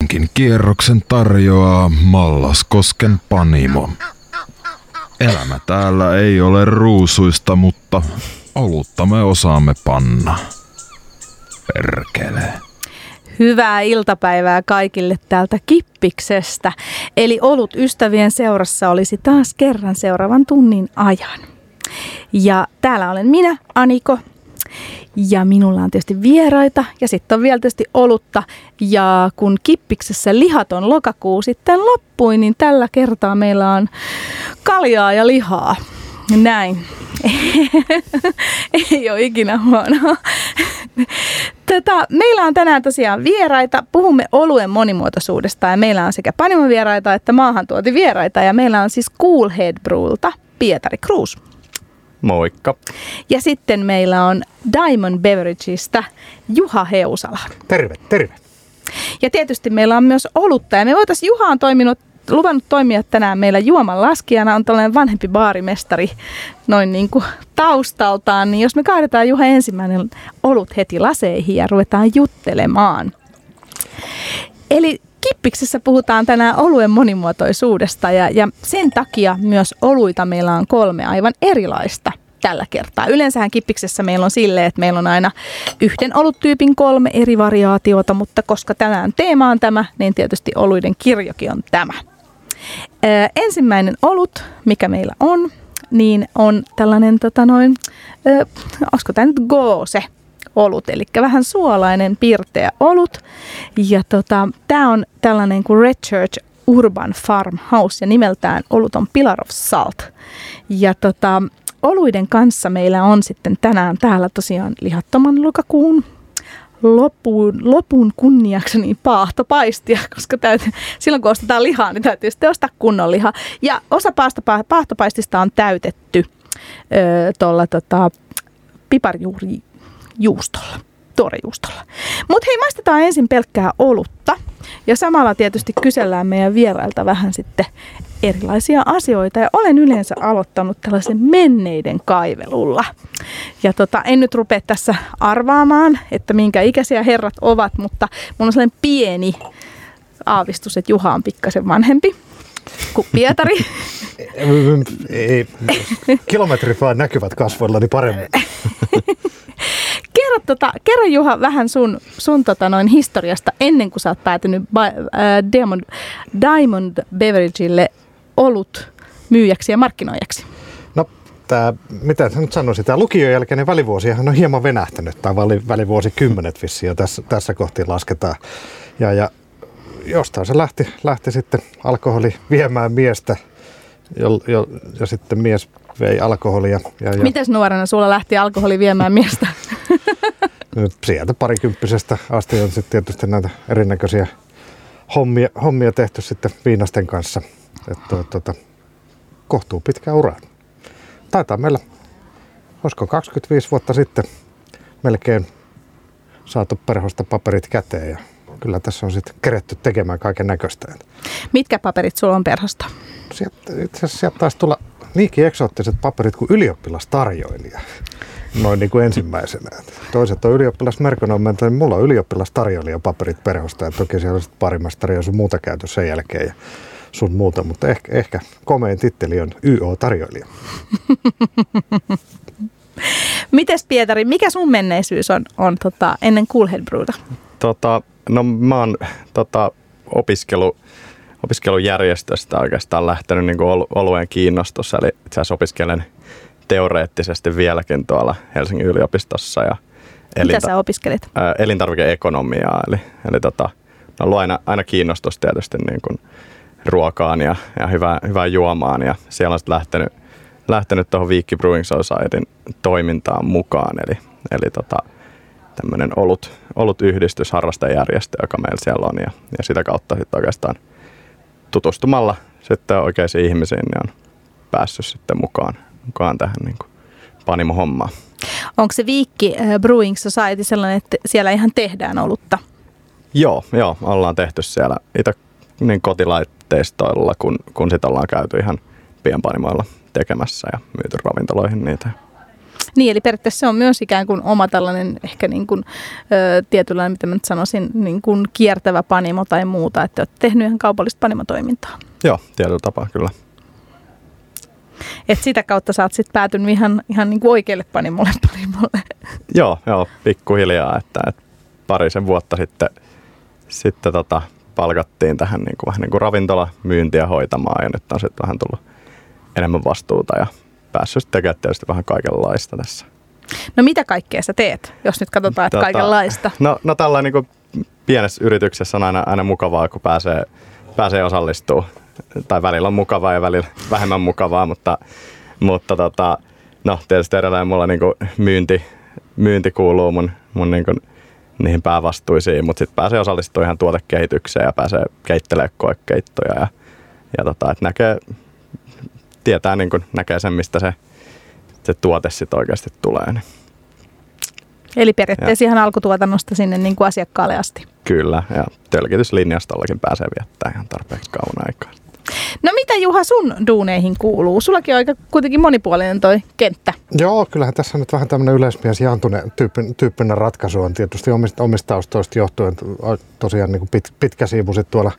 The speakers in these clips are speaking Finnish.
Tämänkin kierroksen tarjoaa Mallaskosken Panimo. Elämä täällä ei ole ruusuista, mutta olutta me osaamme panna. Perkele. Hyvää iltapäivää kaikille täältä Kippiksestä. Eli olut ystävien seurassa olisi taas kerran seuraavan tunnin ajan. Ja täällä olen minä, Aniko. Ja minulla on tietysti vieraita ja sitten on vielä tietysti olutta. Ja kun Kippiksessä lihaton lokakuu sitten loppui, niin tällä kertaa meillä on kaljaa ja lihaa. Näin. Ei ole ikinä huonoa. Meillä on tänään tosiaan vieraita. Puhumme oluen monimuotoisuudesta ja meillä on sekä panimovieraita että maahantuotivieraita. Ja meillä on siis Cool Head Brewlta Pietari Kruus. Moikka. Ja sitten meillä on Diamond Beveragesista Juha Heusala. Terve, terve. Ja tietysti meillä on myös olutta. Ja me voitaisiin, Juha on luvannut toimia tänään meillä juoman laskijana. On tällainen vanhempi baarimestari noin niin kuin taustaltaan. Niin jos me kaadetaan Juha ensimmäinen olut heti laseihin ja ruvetaan juttelemaan. Eli Kippiksessä puhutaan tänään oluen monimuotoisuudesta ja sen takia myös oluita meillä on 3 aivan erilaista tällä kertaa. Yleensähän Kippiksessä meillä on silleen, että meillä on aina yhden oluttyypin 3 eri variaatiota, mutta koska tänään teema on tämä, niin tietysti oluiden kirjokin on tämä. Ensimmäinen olut, mikä meillä on, niin on tällainen, olisiko tämä nyt Gose olut, eli vähän suolainen, pirteä olut. Ja tämä on tällainen kuin Red Church Urban Farmhouse ja nimeltään olut on Pillar of Salt. Ja oluiden kanssa meillä on sitten tänään täällä tosiaan lihattoman lokakuun lopun kunniaksi niin paahtopaistia, koska silloin kun ostetaan lihaa, niin täytyy sitten ostaa kunnon lihaa. Ja osa paahtopaistista on täytetty tuolla piparjuurijuustolla, tuorejuustolla. Mutta hei, maistetaan ensin pelkkää olutta ja samalla tietysti kysellään meidän vierailta vähän sitten erilaisia asioita. Ja olen yleensä aloittanut tällaisen menneiden kaivelulla. Ja en nyt rupea tässä arvaamaan, että minkä ikäisiä herrat ovat, mutta mun on sellainen pieni aavistus, että Juha on pikkasen vanhempi kuin Pietari. Ei, kilometrit vaan näkyvät kasvoillani paremmin. Kerro Juha vähän sun historiasta ennen kuin sä oot päätynyt Diamond Beveragelle olut myyjäksi ja markkinoijaksi. No, mitä nyt sanoisin, tämä lukion jälkeinen välivuosihan on hieman venähtänyt, tai välivuosikymmenet vissiin jo tässä kohti lasketaan. Ja jostain se lähti sitten alkoholi viemään miestä, ja sitten mies vei alkoholia. Mites nuorena sulla lähti alkoholi viemään miestä? Sieltä parikymppisestä asti on sitten tietysti näitä erinäköisiä hommia tehty sitten viinasten kanssa. Että kohtuu pitkä ura. Taitaa meillä, olisiko 25 vuotta sitten melkein saatu perhosta paperit käteen ja kyllä tässä on sitten keretty tekemään kaiken näköistä. Mitkä paperit sulla on perhosta? Itse asiassa sieltä taisi tulla niinkin eksoottiset paperit kuin ylioppilastarjoilija. Noin niin kuin ensimmäisenä. Toiset on ylioppilasmerkonomentoja, niin mulla on ylioppilastarjoilija paperit perhosta. Ja toki siellä on sitten parimestari ja sun muuta käyty sen jälkeen ja sun muuta. Mutta ehkä komein titteli on YO-tarjoilija. Mites Pietari, mikä sun menneisyys on ennen Cool Head Brewta? No mä oon opiskelujärjestöstä oikeastaan lähtenyt niin kuin oluen kiinnostus. Eli itse asiassa opiskelen teoreettisesti vieläkin tuolla Helsingin yliopistossa. Mitä sä opiskelit? Elintarvike-ekonomiaa. Eli on ollut aina kiinnostus tietysti niin kuin ruokaan ja hyvään juomaan. Ja siellä on sitten lähtenyt tuohon Viikki Brewing Societyn toimintaan mukaan. Eli tämmöinen olut-yhdistys, harrastajärjestö, joka meillä siellä on. Ja sitä kautta sitten oikeastaan tutustumalla sitten oikeisiin ihmisiin niin on päässyt sitten mukaan tähän niin kuin panimo-hommaan. Onko se Viikki Brewing Society sellainen, että siellä ihan tehdään olutta? Joo, ollaan tehty siellä itse niin kotilaitteistoilla, kun sit ollaan käyty ihan pienpanimoilla tekemässä ja myyty ravintoloihin niitä. Niin, eli periaatteessa se on myös ikään kuin oma tällainen ehkä niin kuin, tietynlainen, mitä mä nyt sanoisin, niin kuin kiertävä panimo tai muuta, että olette tehnyt ihan kaupallista panimotoimintaa. Joo, tietyllä tapaa kyllä. Et sitä kautta sä oot sitten päätynyt ihan niin kuin oikealle panimolle. Joo, pikkuhiljaa, että parisen vuotta sitten palkattiin tähän niin kuin, vähän niin kuin ravintolamyyntiä hoitamaan ja nyt on sitten vähän tullut enemmän vastuuta ja päässyt tekemään tietysti vähän kaikenlaista tässä. No mitä kaikkea sä teet, jos nyt katsotaan, että kaikenlaista? No tällä niin kuin pienessä yrityksessä on aina mukavaa, kun pääsee osallistumaan. Tai välillä on mukavaa ja välillä vähemmän mukavaa, mutta no tietysti edelleen mulla niin kuin myynti kuuluu mun niin kuin niihin päävastuisiin, mutta sitten pääsee osallistumaan ihan tuotekehitykseen ja pääsee keittelemään koekeittoja ja että tietää niin kuin näkee sen, mistä se tuote sitten oikeasti tulee. Niin. Eli periaatteessa ihan alkutuotannosta sinne niin kuin asiakkaalle asti. Kyllä, ja tölkityslinjastollakin pääsee viettämään ihan tarpeeksi kauan aikaa. No mitä Juha sun duuneihin kuuluu? Sullakin on aika kuitenkin monipuolinen toi kenttä. Joo, kyllähän tässä nyt vähän tämmöinen yleismies jaantuneen tyyppinen ratkaisu on tietysti omista taustoista johtuen. Tosiaan niin kuin pitkäsiivuiset tuolla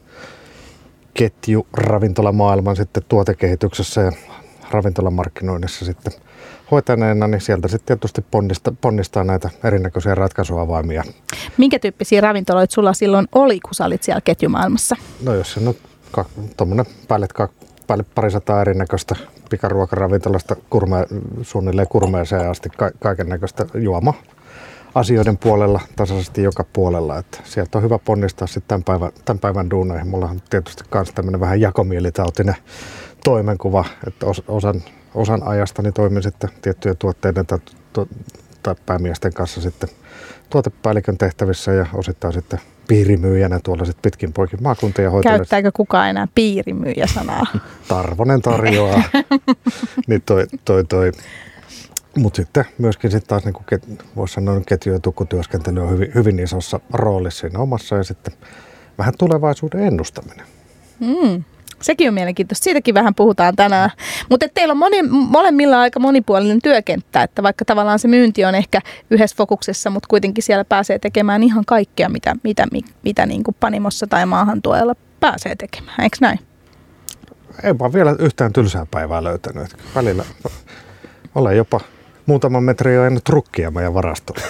ketjuravintolamaailman sitten tuotekehityksessä ja ravintolamarkkinoinnissa sitten hoitaneena, niin sieltä sitten tietysti ponnistaa näitä erinäköisiä ratkaisuavaimia. Minkä tyyppisiä ravintoloita sulla silloin oli, kun sä olit siellä ketjumaailmassa? No jos se nyt tuommoinen päälle parisataa erinäköistä pikaruokaravintolasta suunnilleen kurmeeseen asti kaiken näköistä juoma-asioiden puolella, tasaisesti joka puolella. Että sieltä on hyvä ponnistaa sitten tämän päivän duuneihin. Mulla on tietysti myös tämmöinen vähän jakomielitautinen toimenkuva, että osan ajastani toimin sitten tiettyjen tuotteiden tai päämiesten kanssa sitten tuotepäällikön tehtävissä ja osittain sitten piirimyyjänä tuolla sitten pitkin poikin maakuntia hoitellessa. Käyttääkö kukaan enää piirimyyjä-sanaa? Tarvonen tarjoaa. Niin toi. Mutta sitten myöskin sitten taas niinku voisi sanoa, ketju- ja tukkutyöskentely on hyvin isossa roolissa siinä omassa ja sitten vähän tulevaisuuden ennustaminen. Sekin on mielenkiintoista. Siitäkin vähän puhutaan tänään. Mutta teillä on molemmilla aika monipuolinen työkenttä, että vaikka tavallaan se myynti on ehkä yhdessä fokuksessa, mutta kuitenkin siellä pääsee tekemään ihan kaikkea, mitä niin kuin panimossa tai maahantuojalla pääsee tekemään. Eikö näin? En vaan vielä yhtään tylsää päivää löytänyt. Välillä olen jopa muutaman metrin jo ennen trukkia meidän varastolla.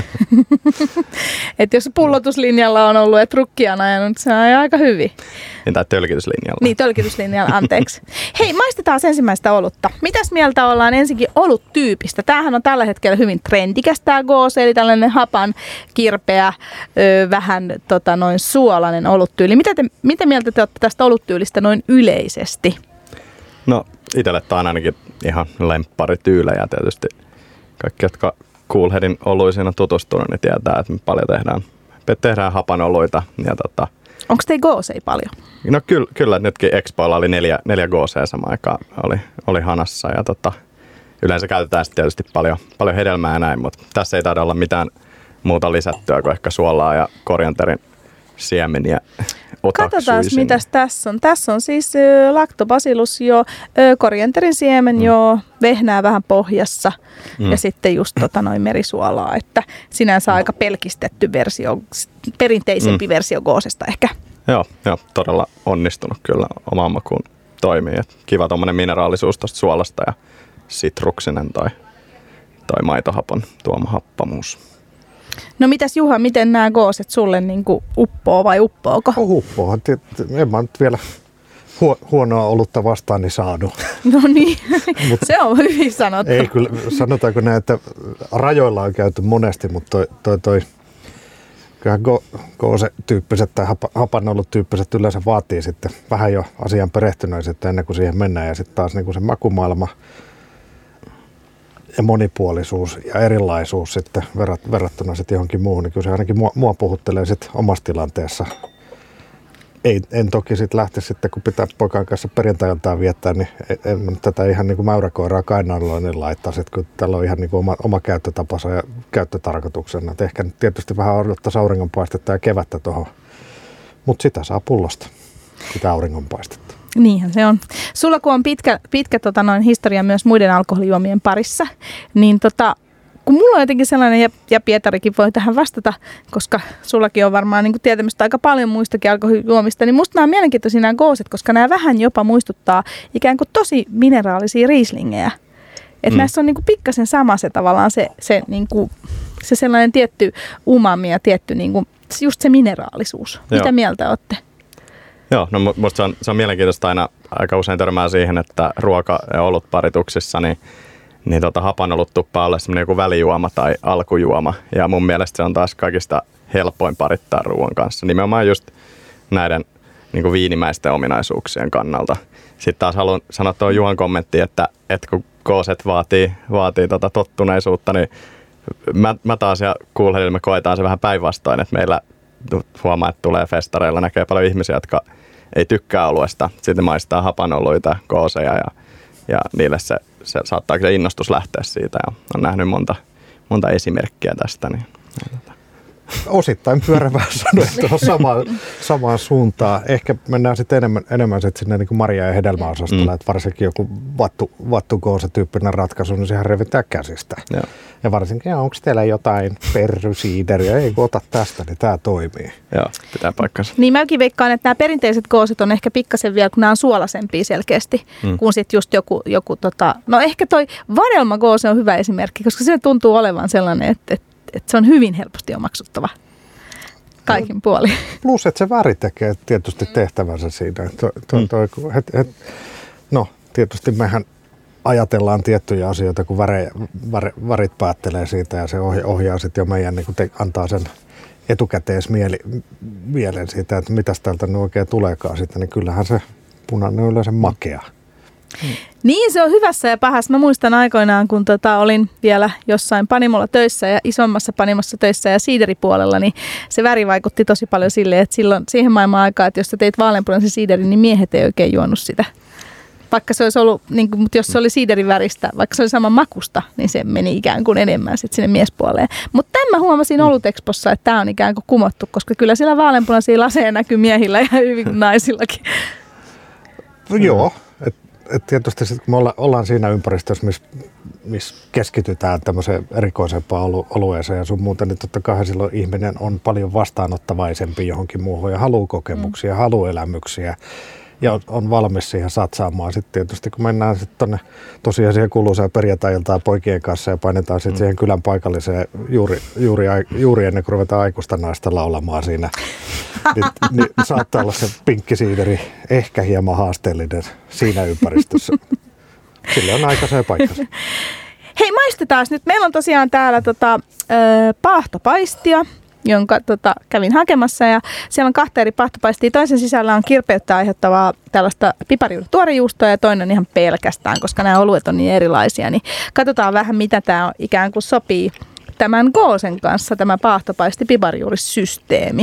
Että jos pullotuslinjalla on ollut ja trukkia on ajanut, se on aika hyvin. Tai tölkityslinjalla. Niin, tölkityslinjalla, anteeksi. Hei, maistetaan ensimmäistä olutta. Mitäs mieltä ollaan ensinnäkin oluttyypistä? Tämähän on tällä hetkellä hyvin trendikäs tämä goose, eli tällainen hapan, kirpeä, vähän noin suolainen oluttyyli. Mitä mieltä te olette tästä oluttyylistä noin yleisesti? No, itselle tämä on ainakin ihan lempparityylejä tietysti. Kaikki, jotka Coolheadin oluisiin on tutustunut, niin tietää, että me paljon tehdään hapanoluita. Onko teillä goosei paljon? No kyllä nytkin Expoilla oli neljä goosea samaan aikaan oli hanassa. Ja yleensä käytetään sitten tietysti paljon hedelmää ja näin, mutta tässä ei taida olla mitään muuta lisättyä kuin ehkä suolaa ja korianterin siemeniä. Katsotaan, mitäs tässä on. Tässä on siis lactobacillus jo, korianterin siemen jo, vehnää vähän pohjassa ja sitten just noin merisuolaa. Että sinänsä aika pelkistetty versio, perinteisempi versio goosesta ehkä. Joo, todella onnistunut kyllä omaan makuun toimii. Et kiva tommonen mineraalisuus tosta suolasta ja sitruksinen toi maitohapon tuoma happamuus. No mitäs Juha, miten nämä gooset sulle niinku uppoo vai uppooko? Uppoohan. En mä nyt vielä huonoa olutta vastaani saanut. No niin, se on hyvin sanottu. Ei kyllä, sanotaanko näin, että rajoilla on käyty monesti, mutta kyllähän goose-tyyppiset tai hapanollut-tyyppiset yleensä vaatii sitten vähän jo asian perehtyneisyyttä ennen kuin siihen mennään. Ja sitten taas niin kuin se makumaailma ja monipuolisuus ja erilaisuus sitten verrattuna sitten johonkin muuhun, niin kyllä se ainakin mua puhuttelee sitten omassa tilanteessa. En toki sitten lähti sitten, kun pitää poikan kanssa perjantai-iltaa viettää, niin en tätä ihan niin kuin mäyräkoiraa kainaloon niin laittaa, sitten, kun täällä on ihan niin kuin oma käyttötapansa ja käyttötarkoituksena. Et ehkä nyt tietysti vähän odottaisi auringonpaistetta ja kevättä tuohon, mutta sitä saa pullosta, sitä auringonpaistetta. Niinhän se on. Sulla kun on pitkä historia myös muiden alkoholijuomien parissa, niin kun mulla on jotenkin sellainen, ja Pietarikin voi tähän vastata, koska sullakin on varmaan niin kuin tietämystä aika paljon muistakin alkoholijuomista, niin musta nämä on mielenkiintoisia nämä gooset, koska nämä vähän jopa muistuttaa ikään kuin tosi mineraalisia riislingejä. Että näissä on niin kuin pikkasen sama se tavallaan se, niin kuin, se sellainen tietty umami ja tietty niin kuin, just se mineraalisuus. Joo. Mitä mieltä olette? Joo, no musta se on mielenkiintoista aina aika usein törmää siihen, että ruoka- ja olutparituksissa niin hapanolut tuppaa olla semmoinen joku välijuoma tai alkujuoma. Ja mun mielestä se on taas kaikista helpoin parittaa ruoan kanssa. Nimenomaan just näiden niin kuin viinimäisten ominaisuuksien kannalta. Sitten taas haluan sanoa tuon Juhan kommenttiin, että kun kooset vaatii tottuneisuutta, niin mä taas ja kuulijoilla me koetaan se vähän päinvastoin, että meillä huomaa, että tulee festareilla, näkee paljon ihmisiä, jotka ei tykkää oluesta. Sitten maistaa hapanoluita, kooseja ja niille se saattaa se innostus lähteä siitä. Ja on nähnyt monta esimerkkiä tästä. Niin. Osittain pyörävää sanoa tuohon samaan suuntaan. Ehkä mennään sitten enemmän sinne niin kuin marja- ja hedelmäosastolla, että varsinkin joku vattukoosa-tyyppinen ratkaisu, niin sehän revitää käsistä. Joo. Ja varsinkin, onko teillä jotain perrysiideriä, ei kun ota tästä, niin tämä toimii. Joo, pitää paikkansa. Niin mäkin veikkaan, että nämä perinteiset kooset on ehkä pikkasen vielä, kun nämä on suolaisempia selkeästi, kuin sitten just joku no ehkä toi vadelmagoose on hyvä esimerkki, koska se tuntuu olevan sellainen, että se on hyvin helposti omaksuttava kaikin puolin. Plus, että se väri tekee tietysti tehtävänsä siinä. No, tietysti mehän ajatellaan tiettyjä asioita, kun värit päättelee siitä ja se ohjaa sitten jo meidän, niin kun antaa sen etukäteismielen siitä, että mitäs täältä nyt oikein tuleekaan sitten, niin kyllähän se punainen on yleensä makea. Niin, se on hyvässä ja pahassa. Mä muistan aikoinaan, kun olin vielä jossain panimolla töissä ja isommassa panimossa töissä ja siideripuolella, niin se väri vaikutti tosi paljon silleen, että silloin siihen maailman aikaan, että jos sä teit vaaleanpunaisen siiderin, niin miehet ei oikein juonut sitä. Vaikka se olisi ollut, niin kuin, mutta jos se oli siiderin väristä, vaikka se oli saman makusta, niin se meni ikään kuin enemmän sitten sinne miespuoleen. Mutta tämän mä huomasin Olutexpossa, että tämä on ikään kuin kumottu, koska kyllä siellä vaaleanpunaisia laseja näkyy miehillä ja hyvin naisillakin. Joo. Et tietysti sit, kun me ollaan siinä ympäristössä, missä keskitytään tämmöiseen erikoisempaan alueeseen ja sun muuta, niin totta kai silloin ihminen on paljon vastaanottavaisempi johonkin muuhun ja haluaa kokemuksia, haluaa elämyksiä ja on valmis siihen satsaamaan. Sitten tietysti kun mennään sitten tuonne tosiaan siihen kuuluisaan perjantai-iltaan poikien kanssa ja painetaan sitten siihen kylän paikalliseen juuri ennen kuin ruvetaan aikuista naista laulamaan siinä, niin saattaa olla se pinkkisiideri ehkä hieman haasteellinen siinä ympäristössä. Sillä on aikansa ja paikkansa. Hei, maistetaan nyt. Meillä on tosiaan täällä paahtopaistia, jonka kävin hakemassa ja siellä on 2 eri paahtopaistia. Toisen sisällä on kirpeyttä aiheuttavaa tällaista piparijuustoa ja toinen ihan pelkästään, koska nämä oluet on niin erilaisia. Niin katsotaan vähän, mitä tämä ikään kuin sopii tämän goosen kanssa, tämä paahtopaisti piparijuurisysteemi.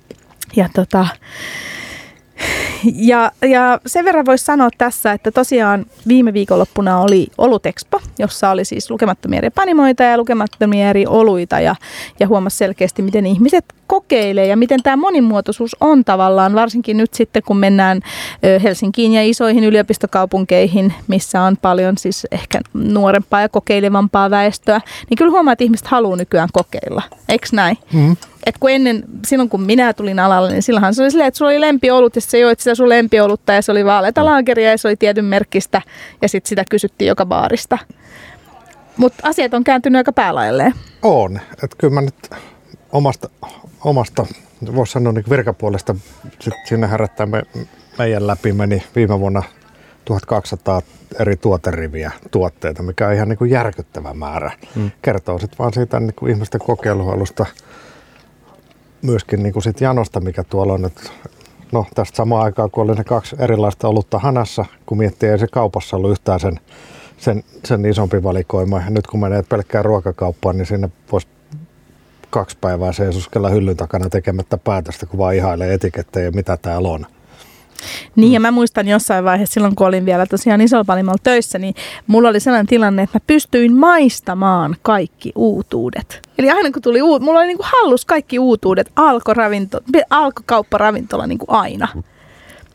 Ja sen verran voisi sanoa tässä, että tosiaan viime viikonloppuna oli Olutexpo, jossa oli siis lukemattomia eri panimoita ja lukemattomia eri oluita ja huomasi selkeästi, miten ihmiset kokeilee ja miten tämä monimuotoisuus on tavallaan, varsinkin nyt sitten kun mennään Helsinkiin ja isoihin yliopistokaupunkeihin, missä on paljon siis ehkä nuorempaa ja kokeilevampaa väestöä, niin kyllä huomaa, että ihmiset haluaa nykyään kokeilla, eikö näin? Mm-hmm. Et kun silloin kun minä tulin alalle, niin silloinhan se oli silleen, että sulla oli lempiolut ja sä joit sitä sun lempiolutta ja se oli vaaleita laageria ja se oli tietyn merkkistä ja sitten sitä kysyttiin joka baarista. Mutta asiat on kääntynyt aika päälailleen. On. Että kyllä mä nyt omasta voisi sanoa niin virkapuolesta, sinne herättää meidän läpi meni viime vuonna 1200 eri tuotteita, mikä on ihan niin kuin järkyttävä määrä. Kertoo sitten vaan siitä niin kuin ihmisten kokeiluhalusta. Myöskin niin kuin sit janosta, mikä tuolla on, että no tästä samaan aikaan, kun oli ne 2 erilaista olutta hanassa, kun miettii, ei se kaupassa ollut yhtään sen isompi valikoima. Ja nyt kun menee pelkkään ruokakauppaan, niin sinne voisi 2 päivää seisoskella hyllyn takana tekemättä päätöstä, kun vaan ihailee etikettejä, mitä täällä on. Niin ja mä muistan jossain vaiheessa silloin, kun olin vielä tosiaan isolla panimolla töissä, niin mulla oli sellainen tilanne, että mä pystyin maistamaan kaikki uutuudet. Eli aina kun tuli mulla oli niinku hallus kaikki uutuudet, alkoi kaupparavintola niinku aina.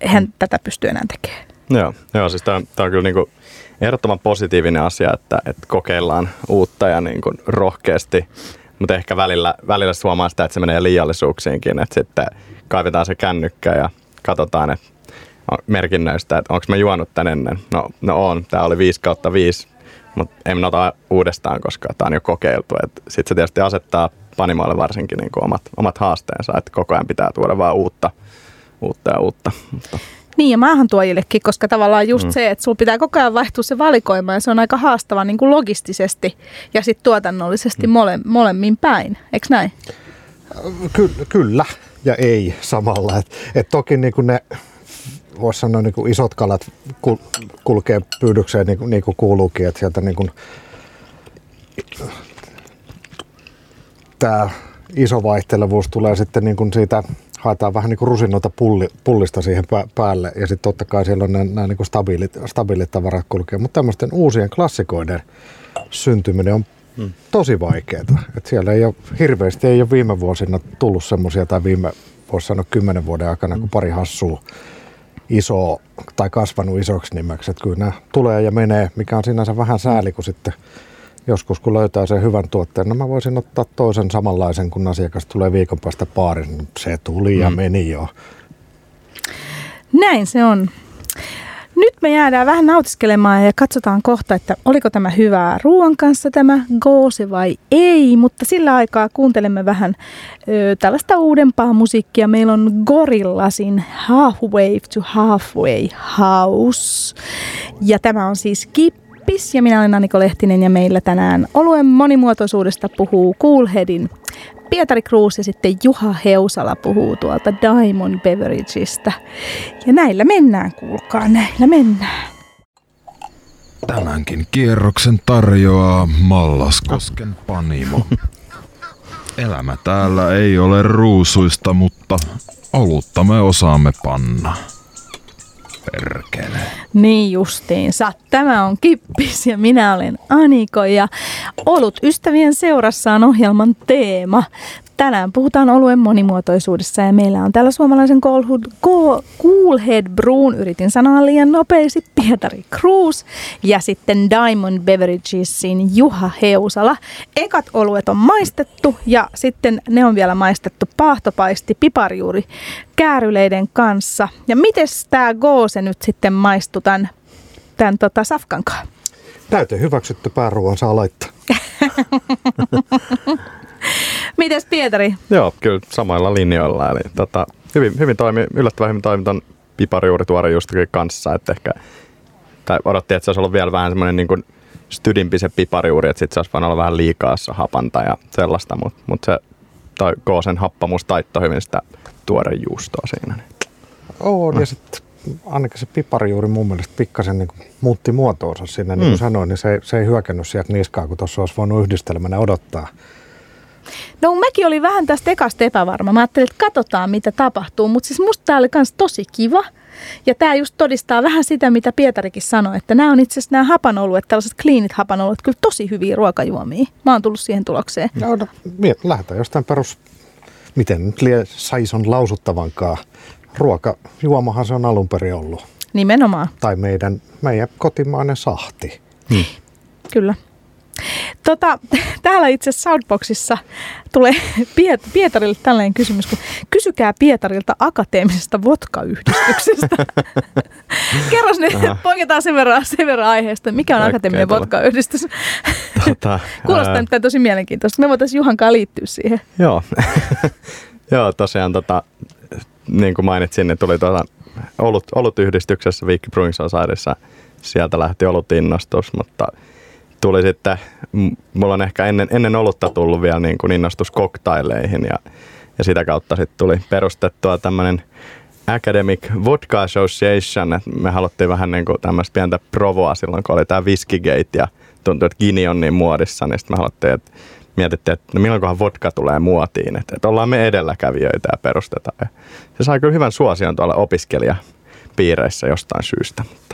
eihän tätä pysty enää tekemään. Joo, siis tämä on kyllä niinku ehdottoman positiivinen asia, että kokeillaan uutta ja niinku rohkeasti, mutta ehkä välillä huomaa sitä, että se menee liiallisuuksiinkin, että sitten kaivetaan se kännykkä ja katsotaan, että merkinnöistä, että onko mä juonut tän ennen. No on, tää oli 5/5, mutta en ota uudestaan, koska tää on jo kokeiltu. Sitten se tietysti asettaa panimoille varsinkin niin kuin omat haasteensa, että koko ajan pitää tuoda vaan uutta. Niin ja maahantuojillekin, koska tavallaan just se, että sulla pitää koko ajan vaihtua se valikoima ja se on aika haastava niin kuin logistisesti ja sitten tuotannollisesti molemmin päin, eikö näin? Kyllä ja ei samalla. Et toki niin kuin ne, voisi sanoa, niin kuin isot kalat kulkee pyydykseen niin kuin kuuluukin, että sieltä niin kuin tämä iso vaihtelevuus tulee sitten niin kuin siitä, haetaan vähän niin kuin rusinoita pullista siihen päälle ja sitten totta kai siellä on nämä niin kuin stabiilit tavarat kulkee, mutta tämmöisten uusien klassikoiden syntyminen on tosi vaikeaa. Et siellä ei ole hirveästi viime vuosina tullut semmoisia tai voisi sanoa 10 vuoden aikana, kun pari hassua iso tai kasvanut isoksi nimeksi. Et kyllä nämä tulee ja menee, mikä on sinänsä vähän sääli, kun sitten joskus kun löytää sen hyvän tuotteen, no mä voisin ottaa toisen samanlaisen, kun asiakas tulee viikon päästä baariin. Se tuli ja meni jo. Näin se on. Nyt me jäädään vähän nautiskelemaan ja katsotaan kohta, että oliko tämä hyvää ruoan kanssa tämä goose vai ei, mutta sillä aikaa kuuntelemme vähän tällaista uudempaa musiikkia. Meillä on Gorillasin Halfway to Halfway House ja tämä on siis Kippis ja minä olen Aniko Lehtinen ja meillä tänään oluen monimuotoisuudesta puhuu Coolheadin Pietari Cruz ja sitten Juha Heusala puhuu tuolta Diamond Beveragesista. Ja näillä mennään, kuulkaa, näillä mennään. Tämänkin kierroksen tarjoaa Mallaskosken Panimo. Elämä täällä ei ole ruusuista, mutta olutta me osaamme panna. Perkele. Niin justiinsa. Tämä on Kippis ja minä olen Aniko ja Olut ystävien seurassa on ohjelman teema. Tänään puhutaan oluen monimuotoisuudessa ja meillä on täällä suomalaisen Coolhead Brewn, yritin sanoa liian nopeasti, Pietari Cruz ja sitten Diamond Beveragesin Juha Heusala. Ekat oluet on maistettu ja sitten ne on vielä maistettu paahtopaisti piparjuuri kääryleiden kanssa. Ja mites tää goose nyt sitten maistui tämän safkankaan? Täyteen hyväksytty pääruoan saa laittaa. Mites Pietari? Joo, kyllä samoilla linjoilla. Eli yllättävän hyvin toimi ton piparijuurituorejuustokin kanssa. Että ehkä, tai odotti, että se olisi ollut vielä vähän semmoinen niin kuin stydimpi se piparijuuri, että sitten se olisi voinut olla vähän liikaassa hapanta ja sellaista. Mutta se toi goosen happamuus taittoi hyvin sitä tuorejuustoa siinä. On, ja sitten ainakin se piparijuuri mun mielestä pikkasen niin muutti muotoonsa siinä, niin kuin sanoin, niin se ei hyökännyt sieltä niskaan, kun tuossa olisi voinut yhdistelmänä odottaa. No mäkin olin vähän tästä ekasta epävarma. Mä ajattelin, että katsotaan mitä tapahtuu, mutta siis musta tää oli kans tosi kiva. Ja tää just todistaa vähän sitä, mitä Pietarikin sanoi, että nämä on itse asiassa nämä hapanoluet, tällaiset cleanit hapanoluet, kyllä tosi hyviä ruokajuomia. Mä oon tullut siihen tulokseen. No, lähdetään jostain miten nyt saison lausuttavankaan. Ruokajuomahan se on alun perin ollut. Nimenomaan. Tai meidän kotimainen sahti. Kyllä. Täällä itse asiassa Soundboxissa tulee Pietarille tällainen kysymys, kun kysykää Pietarilta akateemisesta vodka-yhdistyksestä. Kerros nyt, poiketaan sen verran aiheesta, mikä on akateeminen vodka-yhdistys. Kuulostaa nyt tosi mielenkiintoista. Me voitaisiin Juhankaan liittyä siihen. Joo, tosiaan niin kuin mainitsin, niin tuli olutyhdistyksessä Viikki Brewing Societyssä. Sieltä lähti olutinnostus, mutta tuli sitten, mulla on ehkä ennen olutta tullut vielä niin kuin innostus koktaileihin ja sitä kautta sitten tuli perustettua tämmöinen Academic Vodka Association, että me haluttiin vähän niin kuin tämmöistä pientä provoa silloin, kun oli tämä Whiskygate ja tuntui, että Gini on niin muodissa, niin sitten me haluttiin, että mietittiin, että no milloinkohan vodka tulee muotiin, että ollaan me edelläkävijöitä ja perustetaan. Ja se sai kyllä hyvän suosion tuolla opiskelijapiireissä jostain syystä, mutta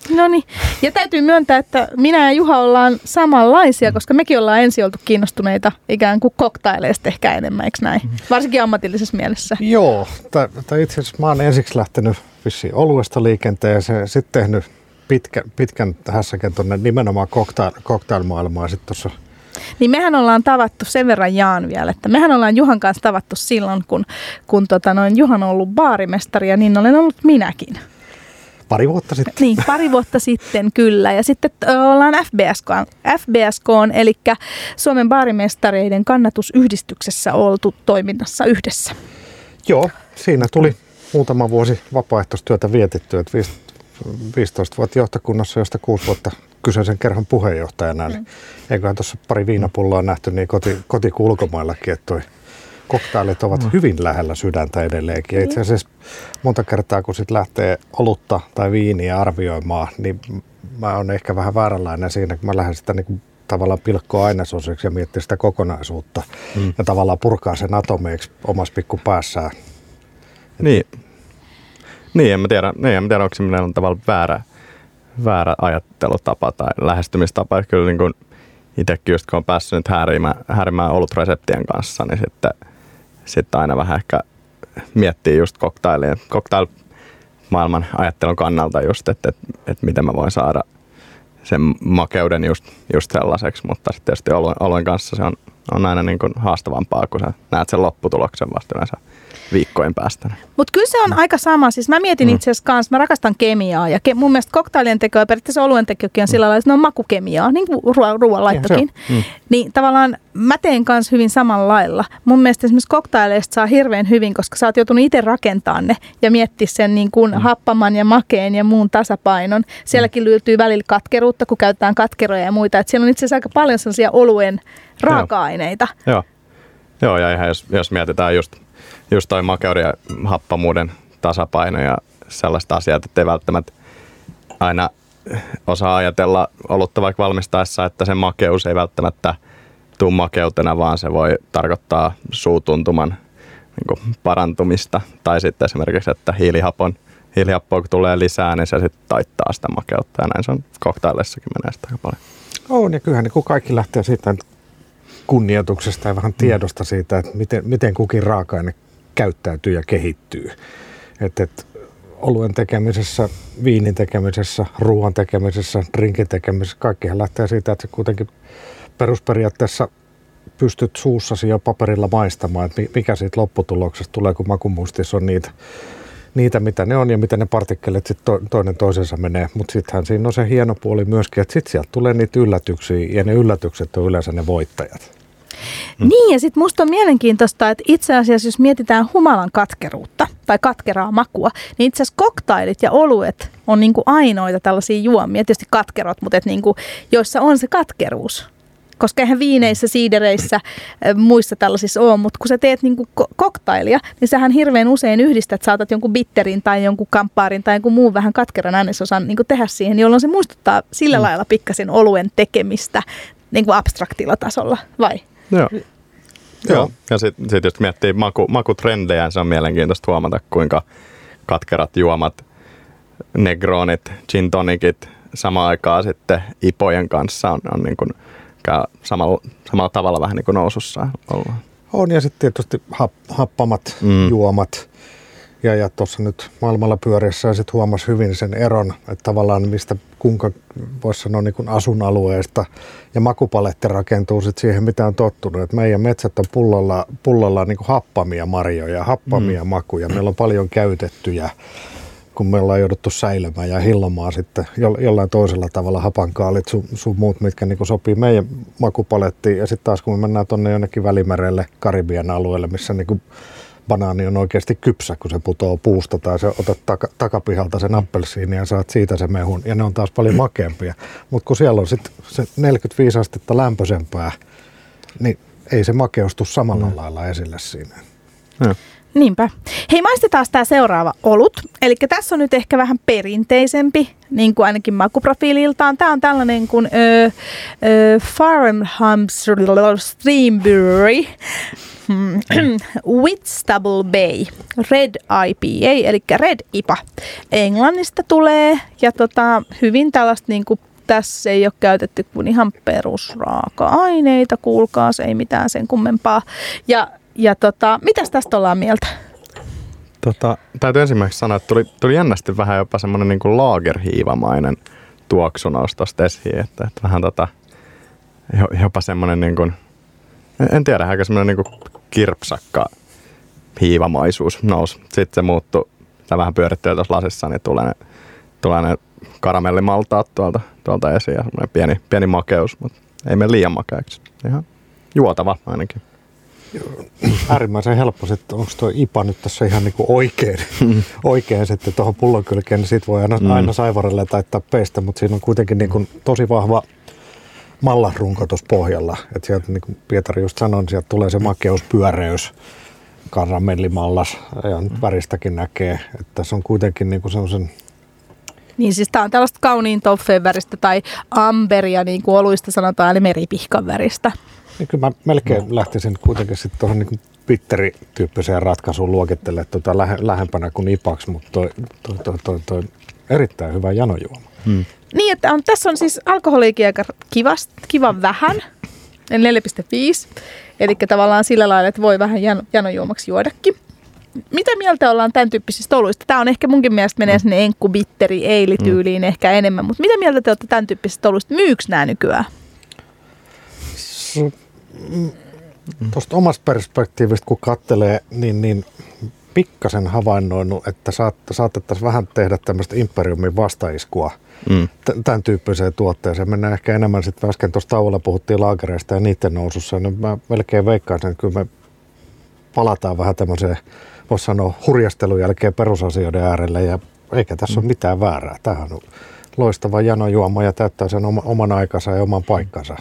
No niin. Ja täytyy myöntää, että minä ja Juha ollaan samanlaisia, koska mekin ollaan ensin oltu kiinnostuneita ikään kuin koktaileista ehkä enemmän, eikö näin? Varsinkin ammatillisessa mielessä. Joo, tai itse asiassa mä oon ensiksi lähtenyt vissiin oluesta liikenteeseen, sitten tehnyt pitkän hässäkän tuonne nimenomaan cocktailmaailmaan ja sitten tuossa. Niin mehän ollaan tavattu, sen verran jaan vielä, että mehän ollaan Juhan kanssa tavattu silloin, kun Juhan on ollut baarimestari ja niin olen ollut minäkin. Pari vuotta sitten. Niin, pari vuotta sitten kyllä. Ja sitten ollaan FBSK:n, eli Suomen baarimestareiden kannatusyhdistyksessä oltu toiminnassa yhdessä. Joo, siinä tuli muutama vuosi vapaaehtoistyötä vietettyä, että 15 vuotta johtokunnassa, josta 6 vuotta kyseisen kerhon puheenjohtajana. Niin eiköhän tuossa pari viinapulloa nähty niin koti ulkomaillakin, että toi koktailit ovat hyvin lähellä sydäntä edelleenkin. Ja itse asiassa monta kertaa, kun sit lähtee olutta tai viiniä arvioimaan, niin mä oon ehkä vähän vääränlainen siinä, kun mä lähden sitä niin kuin tavallaan pilkkoa ainesosiksi ja miettiä sitä kokonaisuutta ja tavallaan purkaa sen atomeiksi omassa pikkupäässään. Niin, en mä tiedä, onko se on tavallaan väärä ajattelutapa tai lähestymistapa. Kyllä niin kuin itsekin just kun on päässyt nyt häärimään olutreseptien kanssa, niin sitten aina vähän ehkä miettii just cocktail-maailman ajattelun kannalta just, että miten mä voin saada sen makeuden just sellaiseksi, mutta sitten tietysti oluen kanssa se on aina niin kuin haastavampaa, kun sä näet sen lopputuloksen vasta yleensä viikkojen päästä. Mutta kyllä se on aika sama. Siis mä mietin itse asiassa kanssa, mä rakastan kemiaa ja mun mielestä koktailien teko ja periaatteessa oluen tekokin on sillä lailla, että ne on makukemiaa, niin kuin ruoanlaittokin. Niin tavallaan mä teen kanssa hyvin samalla lailla. Mun mielestä esimerkiksi koktaileista saa hirveän hyvin, koska sä oot joutunut itse rakentamaan ne ja miettiä sen niin kuin happaman ja makeen ja muun tasapainon. Sielläkin löytyy välillä katkeruutta, kun käytetään katkeroja ja muita. Et siellä on itse asiassa aika paljon sellaisia oluen raaka-aineita. Joo, ja ihan jos mietitään just toi makeuden ja happamuuden tasapaino ja sellaista asiaa, että ei välttämättä aina osaa ajatella olutta vaikka valmistaessa, että se makeus ei välttämättä tule makeutena, vaan se voi tarkoittaa suutuntuman niin kuin parantumista. Tai sitten esimerkiksi, että hiilihappoa kun tulee lisää, niin se sitten taittaa sitä makeutta. Ja näin se on cocktailessakin menee sitä aika paljon. On, ja kyllähän niin kun kaikki lähtee siitä kunnioituksesta ja vähän tiedosta siitä, että miten kukin raaka-aine käyttäytyy ja kehittyy. Että oluen tekemisessä, viinin tekemisessä, ruoan tekemisessä, drinkin tekemisessä, kaikkihan lähtee siitä, että se kuitenkin perusperiaatteessa pystyt suussasi jo paperilla maistamaan, että mikä siitä lopputuloksesta tulee, kun makumuistissa on niitä, mitä ne on ja mitä ne partikkelit sitten toinen toisensa menee. Mutta sittenhän siinä on se hieno puoli myöskin, että sitten sieltä tulee niitä yllätyksiä ja ne yllätykset on yleensä ne voittajat. Niin, ja sitten musta on mielenkiintoista, että itse asiassa jos mietitään humalan katkeruutta tai katkeraa makua, niin itse asiassa koktailit ja oluet on niinku ainoita tällaisia juomia, tietysti katkerot, mutta niinku, joissa on se katkeruus. Koska eihän viineissä, siidereissä, muissa tällaisissa ole, mutta kun sä teet niinku koktailia, niin sähän hirveän usein yhdistät, saatat jonkun bitterin tai jonkun kamppaarin tai jonkun muun vähän katkeran ainesosan niinku tehdä siihen, jolloin se muistuttaa sillä lailla pikkasen oluen tekemistä niinku abstraktilla tasolla, vai? Joo. Ja sitten jos miettii makutrendejä, se on mielenkiintoista huomata, kuinka katkerat juomat, negronit, gin tonicit samaan aikaan sitten ipojen kanssa on niin kuin samalla tavalla vähän niin kuin nousussa ollaan. On, ja sitten tietysti happamat juomat. Ja tuossa nyt maailmalla pyöriessä ja sitten huomasi hyvin sen eron, että tavallaan mistä kuinka voisi sanoa niin kuin asuinalueesta ja makupaletti rakentuu sitten siihen, mitä on tottunut. Et meidän metsät on pullolla niin kuin happamia marjoja, happamia makuja. Meillä on paljon käytettyjä, kun me ollaan jouduttu säilymään ja hillomaan sitten jollain toisella tavalla hapankaalit sun muut, mitkä niin kuin sopii meidän makupalettiin. Ja sitten taas kun me mennään tuonne jonnekin Välimerelle, Karibian alueelle, missä niin kuin banaani on oikeasti kypsä, kun se putoo puusta tai sä otat takapihalta sen appelsiini ja saat siitä se mehun. Ja ne on taas paljon makeampia. Mutta kun siellä on sitten se 45 astetta lämpöisempää, niin ei se makeustu samalla lailla esille siinä. Niinpä. Hei, maistetaan tämä seuraava olut. Eli tässä on nyt ehkä vähän perinteisempi, niin kuin ainakin makuprofiililtaan. Tämä on tällainen kuin Farnham's Stream Brewery Whitstable Bay Red IPA, eli Red IPA. Englannista tulee ja hyvin tällaista niin kuin tässä ei ole käytetty kuin ihan perusraaka-aineita, kuulkaas, ei mitään sen kummempaa. Ja mitäs tästä ollaan mieltä? Täytyy ensimmäiseksi sanoa, että tuli jännästi vähän jopa semmoinen niin kuin laagerhiivamainen tuoksu nousi tosta esiin, että vähän jopa semmoinen niin kuin, en tiedä, aika semmoinen niin kuin kirpsakka hiivamaisuus nousi. Sitten se muuttui, sitä vähän pyörittyy tuossa lasissa, niin tulee ne karamellimaltaat tuolta esiin ja semmoinen pieni makeus, mutta ei mene liian makeaksi. Ihan juotava ainakin. Äärimmäisen helppo, että onko tuo IPA nyt tässä ihan niin kuin oikein sitten tuohon pullon kylkeen, niin siitä voi aina saivarelle taittaa peistä, mutta siinä on kuitenkin niin kuin tosi vahva mallasrunko tuossa pohjalla. Että sieltä, niin kuin Pietari just sanoi, niin sieltä tulee se makeus, pyöreys, karamellimallas ja väristäkin näkee, että tässä on kuitenkin niin kuin semmoisen... Niin siis tää on tällaista kauniin toffeen väristä tai amberia, niin kuin oluista sanotaan, eli meripihkan väristä. Niin kyllä mä melkein lähtisin kuitenkin sitten tuohon niin bitteri-tyyppiseen ratkaisuun luokittelemaan lähempänä kuin IPAksi, mutta toi erittäin hyvä janojuoma. Niin, että tässä on siis alkoholiikin aika kivan vähän, 4,5, eli tavallaan sillä lailla, että voi vähän janojuomaksi juodakin. Mitä mieltä ollaan tämän tyyppisistä oluista? Tämä on ehkä munkin mielestä menee sinne enkku-bitteri, eilityyliin ehkä enemmän, mutta mitä mieltä te olette tämän tyyppisistä oluista? Myyks nämä nykyään? Tuosta omasta perspektiivistä, kun katselee, niin pikkasen havainnoinut, että saatettaisiin vähän tehdä tämmöistä imperiumin vastaiskua tämän tyyppiseen tuotteeseen. Mennään ehkä enemmän sitten, äsken tuossa tauolla puhuttiin laagereista ja niiden nousussa, niin mä melkein veikkaisin, että kyllä me palataan vähän tämmöiseen, voisi sanoa, hurjastelun jälkeen perusasioiden äärelle, ja eikä tässä ole mitään väärää. Tämähän on loistava janojuoma ja täyttää sen oman aikansa ja oman paikkansa.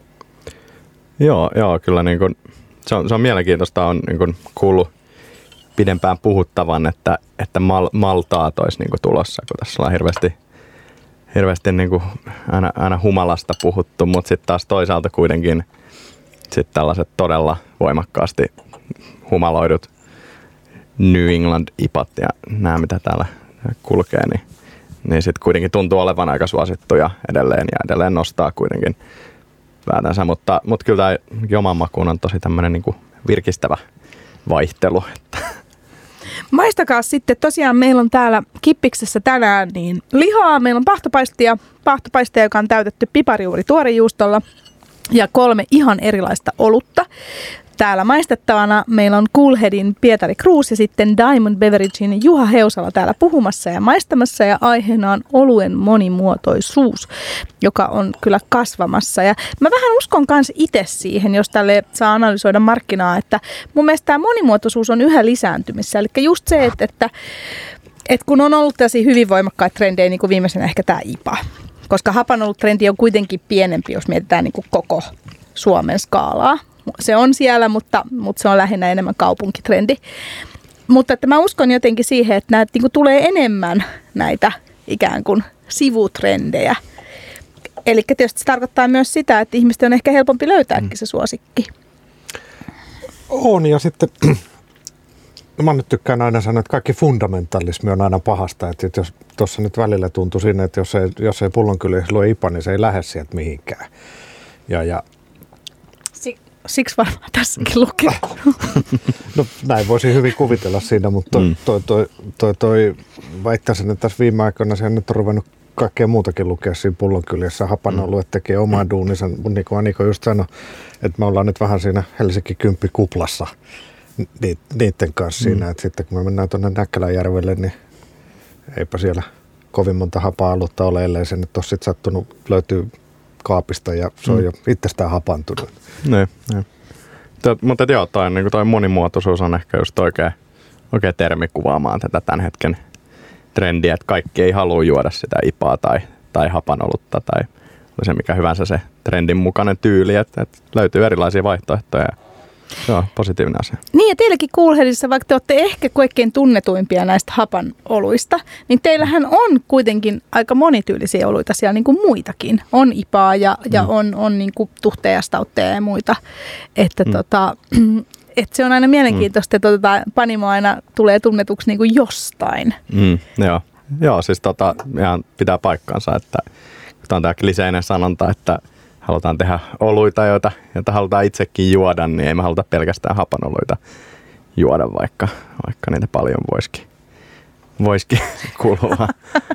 Joo, kyllä niin kun, se on mielenkiintoista, on niin kun kuullut pidempään puhuttavan, että maltaat olisi niin kun tulossa, kun tässä ollaan hirveästi niin kun aina humalasta puhuttu, mutta sitten taas toisaalta kuitenkin sit tällaiset todella voimakkaasti humaloidut New England IPAt ja nämä, mitä täällä kulkee, niin sitten kuitenkin tuntuu olevan aika suosittuja edelleen nostaa kuitenkin päätänsä, mutta kyllä tämä oman makuun on tosi tämmöinen niin kuin virkistävä vaihtelu. Maistakaa sitten, tosiaan meillä on täällä Kippiksessä tänään niin lihaa, meillä on pahtopaistia, joka on täytetty piparijuuri tuorejuustolla ja 3 ihan erilaista olutta. Täällä maistettavana meillä on Coolheadin Pietari Kruus ja sitten Diamond Beveragein Juha Heusala täällä puhumassa ja maistamassa, ja aiheena on oluen monimuotoisuus, joka on kyllä kasvamassa. Ja mä vähän uskon myös itse siihen, jos tälle saa analysoida markkinaa, että mun mielestä tämä monimuotoisuus on yhä lisääntymissä. Eli just se, että kun on ollut tällaisia hyvin voimakkaita trendejä, niin kuin viimeisenä ehkä tämä IPA, koska hapanolutrendi on kuitenkin pienempi, jos mietitään niin kuin koko Suomen skaalaa. Se on siellä, mutta se on lähinnä enemmän kaupunkitrendi. Mutta että mä uskon jotenkin siihen, että näitä niin tulee enemmän näitä ikään kuin sivutrendejä. Eli tietysti se tarkoittaa myös sitä, että ihmisten on ehkä helpompi löytääkin se suosikki. On, ja sitten mä nyt tykkään aina sanoa, että kaikki fundamentalismi on aina pahasta. Että jos tuossa nyt välillä tuntuu siinä, että jos ei pullonkyljessä lue IPA, niin se ei lähde sieltä mihinkään. Ja siksi varmaan tässäkin lukee. No näin voisi hyvin kuvitella siinä, mutta toi väittäisin, että tässä viime aikoina se nyt on ruvennut kaikkea muutakin lukea siinä pullonkyljessä. Hapanolue tekee omaa duunissa, mutta niin kuin Aniko just sanoi, että me ollaan nyt vähän siinä Helsinki 10 kuplassa niiden kanssa siinä, että sitten kun me mennään tuonne Näkkäläjärvelle, niin eipä siellä kovin monta hapa-alutta ole, ellei se nyt ole sitten sattunut löytyy kaapista ja se on jo itsestään hapantunut. Niin. Mutta joo, toi monimuotoisuus on ehkä just oikea termi kuvaamaan tätä tämän hetken trendiä, että kaikki ei halua juoda sitä IPAa tai hapanolutta tai se mikä hyvänsä se trendin mukainen tyyli, että löytyy erilaisia vaihtoehtoja. se on positiivinen asia. Niin ja teilläkin Coolheadissä, vaikka te olette ehkä kaikkein tunnetuimpia näistä hapan oluista, niin teillähän on kuitenkin aika monityylisiä oluita siellä niin kuin muitakin. On IPAa ja on niin kuin tuhteja, stautteja ja muita. Että että se on aina mielenkiintoista, että Panimo aina tulee tunnetuksi niin kuin jostain. Joo, siis ihan pitää paikkaansa, että tämä on tämä kliseinen sanonta, että halutaan tehdä oluita, joita halutaan itsekin juoda, niin ei me haluta pelkästään hapanoluita juoda, vaikka niitä paljon voisikin kulua.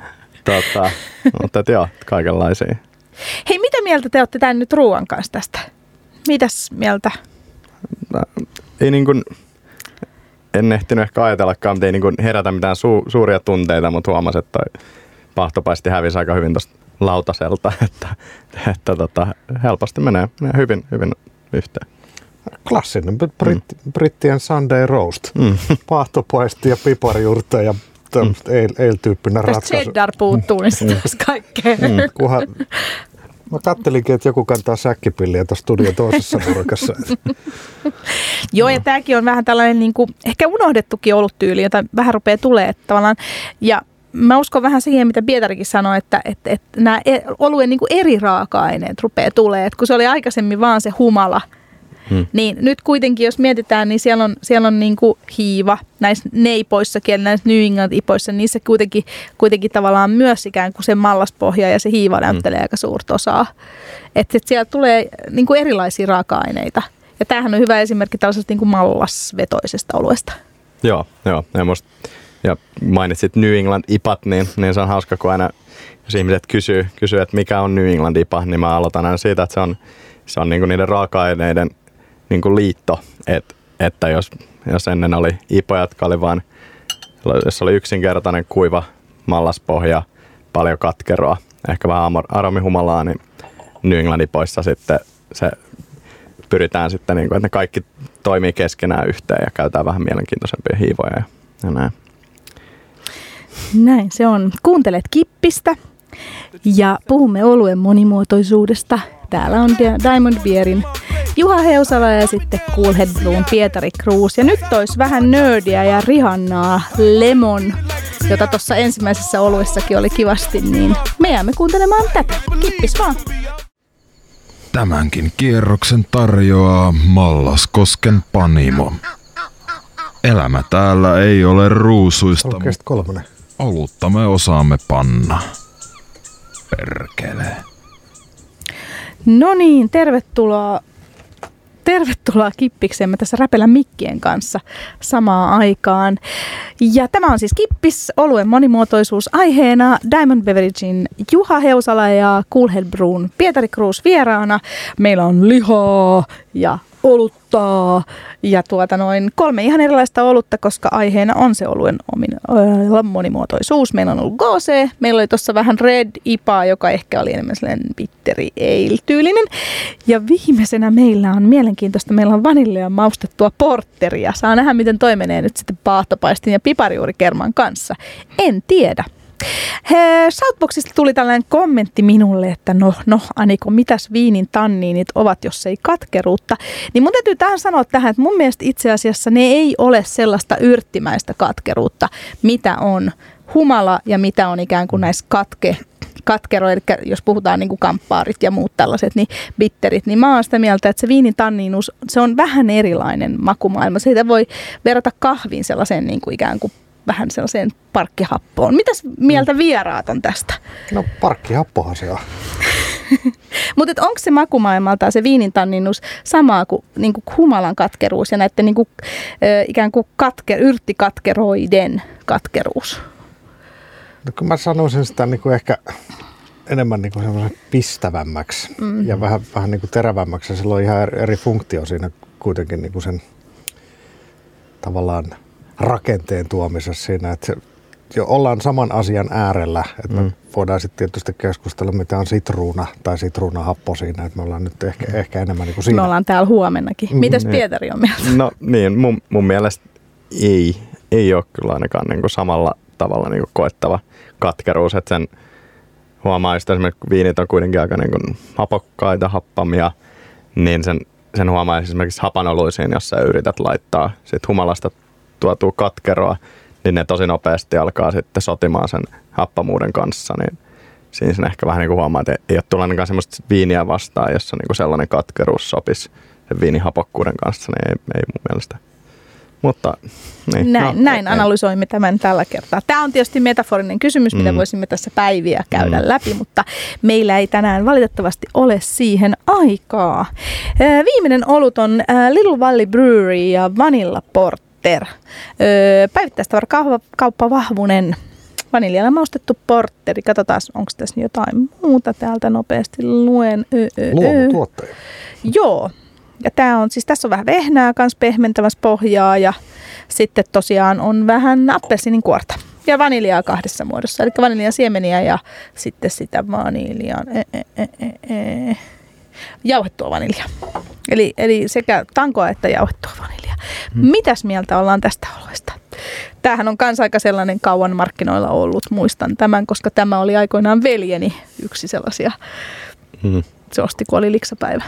Mutta joo, kaikenlaisia. Hei, mitä mieltä te olette tämän nyt ruoan kanssa tästä? Mitäs mieltä? Ei niin kuin, en ehtinyt ehkä ajatellakaan, mutta ei niin kuin herätä mitään suuria tunteita, mutta huomasin, että toi pahtopaisti hävisi aika hyvin tuosta lautaselta, että helposti menee hyvin yhteen. Klassinen brittien Sunday roast. Pahtopaisti ja piparjuurta ja ale-tyyppinen ratkaisu. Cheddar puuttuu, niin sitten olisi kaikkea. Mä kattelinkin, että joku kantaa säkkipilliä tuossa studion toisessa nurkassa. Joo, ja tämäkin on vähän tällainen niin kuin, ehkä unohdettukin oluttyyli, jota vähän rupeaa tulemaan tavallaan. Ja mä uskon vähän siihen, mitä Pietarikin sanoi, että nämä oluen niin kuin eri raaka-aineet rupeaa tulemaan. Kun se oli aikaisemmin vaan se humala, niin nyt kuitenkin, jos mietitään, niin siellä on niin kuin hiiva näissä neipoissakin, eli näissä New England-ipoissa, niissä kuitenkin tavallaan myös ikään kuin se mallaspohja ja se hiiva näyttelee aika suurta osaa. Että siellä tulee niin kuin erilaisia raaka-aineita. Ja tämähän on hyvä esimerkki tällaisesta niin kuin mallasvetoisesta oluesta. Joo. Ja mainitsit New England IPAt, niin se on hauska, kun aina jos ihmiset kysyy, että mikä on New England IPA, niin mä aloitan aina siitä, että se on niin kuin niiden raaka-aineiden niin kuin liitto, että jos ennen oli IPA, jotka oli vain, jos oli yksinkertainen kuiva mallaspohja, paljon katkeroa, ehkä vähän aromihumalaa, niin New England IPOissa sitten se pyritään sitten, niin kuin, että ne kaikki toimii keskenään yhteen ja käytetään vähän mielenkiintoisempia hiivoja ja näin. Näin se on. Kuuntelet Kippistä ja puhumme oluen monimuotoisuudesta. Täällä on Diamond Beerin Juha Heusala ja sitten Coolhead Brewn Pietari Cruz. Ja nyt olisi vähän nerdia ja Rihannaa Lemon, jota tuossa ensimmäisessä oluessakin oli kivasti, niin me jäämme kuuntelemaan tätä. Kippis vaan! Tämänkin kierroksen tarjoaa Mallaskosken Panimo. Elämä täällä ei ole ruusuista, mutta olutta me osaamme panna. Perkele. No niin, tervetuloa Kippikseen. Mä tässä räpelän mikkien kanssa samaan aikaan. Ja tämä on siis Kippis, oluen monimuotoisuus aiheena. Diamond Beveragein Juha Heusala ja Coolhead Brewn Pietari Cruz vieraana. Meillä on lihaa ja oluttaa ja 3 ihan erilaista olutta, koska aiheena on se oluen monimuotoisuus. Meillä on ollut GC, meillä oli tuossa vähän Red IPA, joka ehkä oli enemmän sellainen bitteri ale-tyylinen. Ja viimeisenä meillä on mielenkiintoista, meillä on vanillea maustettua porteria. Saa nähdä, miten toi menee nyt sitten paahtopaistin ja piparjuurikerman kanssa. En tiedä. Shoutboxista tuli tällainen kommentti minulle, että no Aniko, mitäs viinin tanniinit ovat, jos ei katkeruutta. Niin mun täytyy sanoa tähän, että mun mielestä itse asiassa ne ei ole sellaista yrttimäistä katkeruutta, mitä on humala ja mitä on ikään kuin näissä katkero, eli jos puhutaan niin kuin kamppaarit ja muut tällaiset, niin bitterit, niin mä oon sitä mieltä, että se viinin tanniinus, se on vähän erilainen makumaailma. Siitä voi verrata kahviin sellaiseen niin kuin ikään kuin vähän sellaiseen parkkihappoon. Mitäs mieltä vieraat on tästä? No parkkihappohan se on. Mutta onko se makumaailmaltaan se viinintanninnus samaa kuin, niinku humalan katkeruus ja näiden niinku, ikään kuin yrttikatkeroiden katkeruus? No, kun mä sanoisin sitä niinku ehkä enemmän niinku semmoisen pistävämmäksi ja vähän niinku terävämmäksi. Sillä on ihan eri funktio siinä kuitenkin niinku sen tavallaan rakenteen tuomisessa siinä, että jo ollaan saman asian äärellä, että me voidaan sitten tietysti keskustella, mitä on sitruuna tai sitruunahappo siinä, että me ollaan nyt ehkä enemmän niin kuin siinä. Me ollaan täällä huomennakin. Mitäs Pietari on mieltä? No niin, mun mielestä ei ole kyllä ainakaan niin kuin samalla tavalla niin kuin koettava katkeruus, että sen huomaa, että esimerkiksi kun viinit on kuitenkin aika niin kuin hapokkaita, happamia, niin sen sen huomaa esimerkiksi hapanoluisiin, jos sä yrität laittaa sit humalasta tuotua katkeroa, niin ne tosi nopeasti alkaa sitten sotimaan sen happamuuden kanssa, niin siinä ehkä vähän niin kuin huomaa, että ei ole tullut ainakaan semmoista viiniä vastaan, jossa niin kuin sellainen katkeruus sopisi sen viinihapokkuuden kanssa, niin ei mun mielestä. Mutta niin, näin analysoimme tämän tällä kertaa. Tämä on tietysti metaforinen kysymys, mitä voisimme tässä päiviä käydä läpi, mutta meillä ei tänään valitettavasti ole siihen aikaa. Viimeinen olut on Little Valley Brewery ja Vanilla Porter. Päivittäistavarakauppa Vahvunen. Vaniljalla maustettu porteri. Katsotaan, onko tässä jotain muuta täältä nopeasti luen. Luomutuottaja. Joo. Ja tässä on vähän vehnää kanssa pehmentävässä pohjaa ja sitten tosiaan on vähän appelsiinin kuorta. Ja vaniljaa 2 muodossa. Eli vaniljan siemeniä ja sitten sitä vaniljan jauhettua vaniljaa. Eli sekä tankoa että jauhettua vaniljaa. Mitäs mieltä ollaan tästä oluesta? Tämähän on kans aika sellainen kauan markkinoilla ollut. Muistan tämän, koska tämä oli aikoinaan veljeni yksi sellaisia. Se osti, kun oli liksapäivä.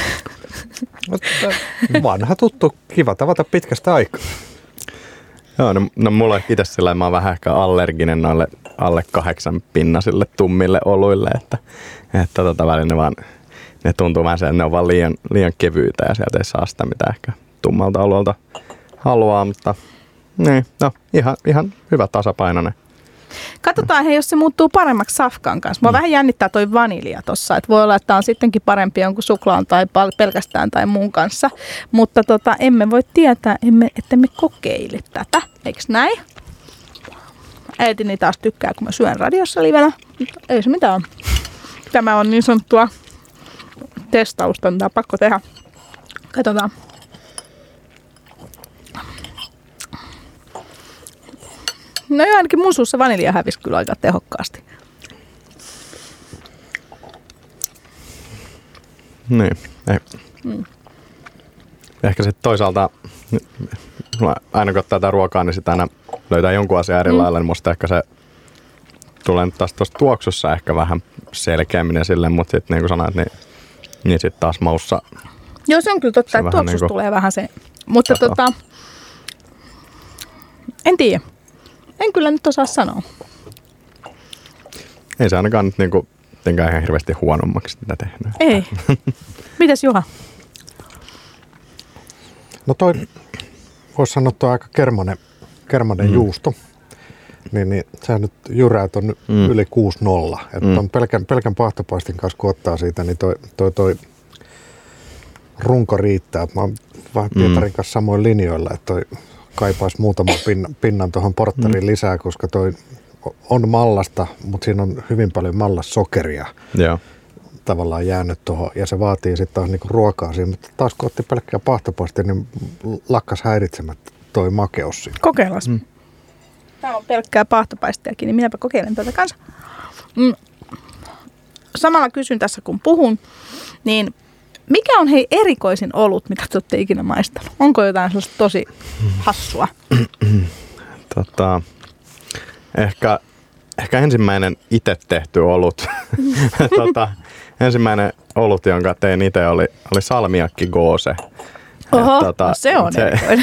Vanha tuttu, kiva tavata pitkästä aikaa. Joo, no mulla itse sillä mä oon vähän ehkä allerginen noille alle 8 pinnasille tummille oluille, että välillä ne tuntuu vähän sen, että ne on vaan liian kevyitä ja sieltä ei saa sitä mitä ehkä tummalta oluilta haluaa, mutta niin, no ihan hyvä tasapainoinen. Katsotaan, jos se muuttuu paremmaksi safkan kanssa. Mua vähän jännittää toi vanilja tossa, että voi olla, että on sittenkin parempi jonkun suklaan tai pelkästään tai muun kanssa. Mutta emme voi tietää, että me kokeile tätä. Eiks näin? Äitini taas tykkää, kun mä syön radiossa livenä. Ei se mitään. Tämä on niin sanottua testausta, mitä on pakko tehdä. Katsotaan. No joo, ainakin mun suussa vanilja hävisi kyllä aika tehokkaasti. Niin. Ehkä sitten toisaalta, aina kun ottaa tätä ruokaa, niin sitä aina löytää jonkun asian eri lailla, niin musta ehkä se tulee nyt taas tuossa tuoksussa ehkä vähän selkeämmin esille, mutta sitten niin kuin sanoit, niin sitten taas maussa. Joo, se on kyllä totta, että tuoksussa niin tulee vähän se. Mutta en tiedä. En kyllä nyt osaa sanoa. Ei se ainakaan nyt niinku ihan hirveästi huonommaksi tätä tehnyt. Ei. Mitäs Juha? No toi, voisi sanoa, että aika kermanen juusto. Niin sehän nyt jyräät on yli 6-0. Että on pelkän pahtopaistin kanssa, kun ottaa siitä, niin toi runko riittää. Mä oon vähän Pietarin kanssa samoin linjoilla, että toi kaipaisi muutaman pinnan tuohon porteriin lisää, koska toi on mallasta, mutta siinä on hyvin paljon mallassokeria tavallaan jäänyt tuohon, ja se vaatii sitten taas niinku ruokaa siinä, mutta taas kun otti pelkkää pahtopastia, niin lakkas häiritsemättä toi makeus siinä. Kokeillaan. Tämä on pelkkää pahtopaistiakin, niin minäpä kokeilen tätä kanssa. Samalla kysyn tässä, kun puhun, niin mikä on erikoisin olut, mitä te olette ikinä maistanut? Onko jotain sellaista tosi hassua? Ehkä ensimmäinen itse tehty olut. Ensimmäinen olut, jonka tein itse, oli salmiakki goose. Oho, se on erikoinen.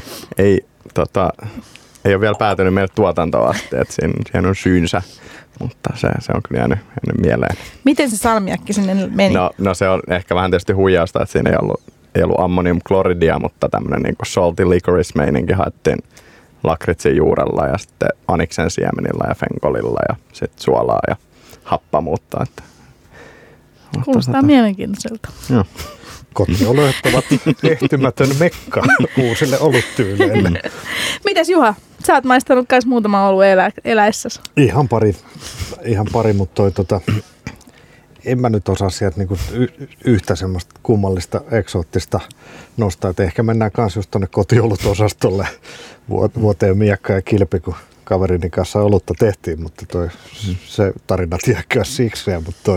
Ei ole vielä päätynyt meille tuotantoon asti, että siinä on syynsä, mutta se on kyllä jäänyt mieleen. Miten se salmiakki sinne meni? No se on ehkä vähän tietysti huijausta, että siinä ei ollut ammoniumkloridia, mutta tämmöinen niin kuin salty licorice-meininki haettiin lakritsin juurella ja sitten aniksen siemenillä ja fenkolilla ja sitten suolaa ja happamuutta. Kuulostaa mielenkiintoiselta. Joo. Kotiolot ovat ehtymätön mekka uusille oluttyyleille. Mitäs Juha? Sä oot maistanut myös muutama olu eläessäsi. Ihan pari, mutta en mä nyt osaa sieltä niinku yhtä semmoista kummallista, eksoottista nostaa. Et ehkä mennään kans just tonne kotiolutosastolle vuoteen miekka ja kilpi, kun kaverini kanssa olutta tehtiin, mutta se tarina tiedäkään sikseen, mutta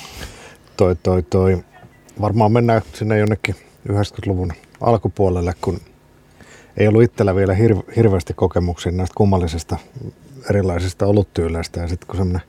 toi varmaan mennään sinne jonnekin 90-luvun alkupuolelle, kun ei ollut itsellä vielä hirveästi kokemuksia näistä kummallisista erilaisista oluttyyleistä. Ja sitten kun semmoinen